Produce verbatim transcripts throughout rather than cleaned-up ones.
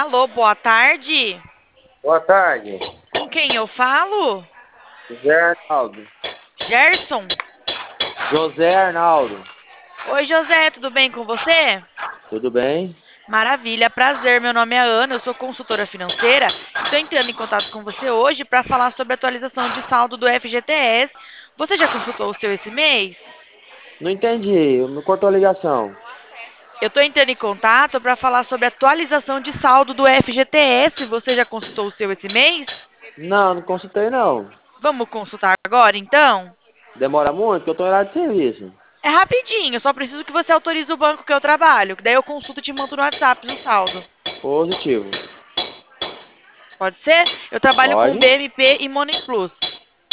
Alô, boa tarde. Boa tarde, Com quem eu falo? José Arnaldo. Gerson? José Arnaldo, Oi, José, tudo bem com você? tudo bem? Maravilha, prazer. Meu nome é Ana, eu sou consultora financeira e estou entrando em contato com você hoje para falar sobre a atualização de saldo do F G T S. Você já consultou o seu esse mês? Não entendi, me cortou a ligação. Eu estou entrando em contato para falar sobre a atualização de saldo do F G T S. Você já consultou o seu esse mês? Não, não consultei não. Vamos consultar agora, então? Demora muito, que eu tô em horário de serviço. É rapidinho, eu só preciso que você autorize o banco que eu trabalho, que daí eu consulto e te mando no WhatsApp o saldo. Positivo. Pode ser? Eu trabalho com Pode? B M P e Money Plus.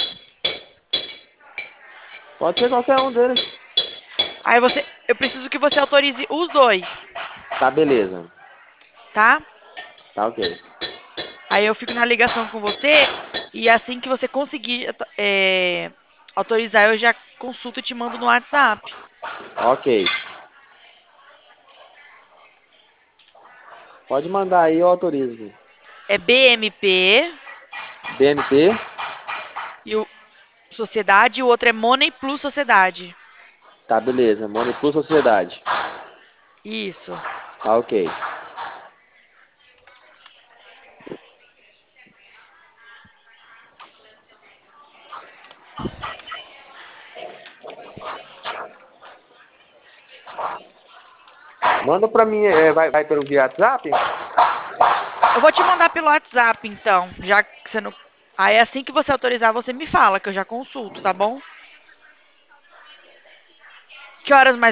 Pode ser qualquer um deles. Aí você, eu preciso que você autorize os dois, Tá, beleza. tá? Tá ok. Aí eu fico na ligação com você e assim que você conseguir é, autorizar, eu já consulto e te mando no WhatsApp. Ok. Pode mandar aí, eu autorizo aqui. É B M P B M P? e o Sociedade e o outro é Money Plus Sociedade. Tá, beleza. Money Plus Sociedade. Isso. Tá ok. Manda pra mim, é, vai, vai pelo via WhatsApp? Eu vou te mandar pelo WhatsApp, então, já que você não. Aí assim que você autorizar, você me fala, que eu já consulto, tá bom? Que horas mais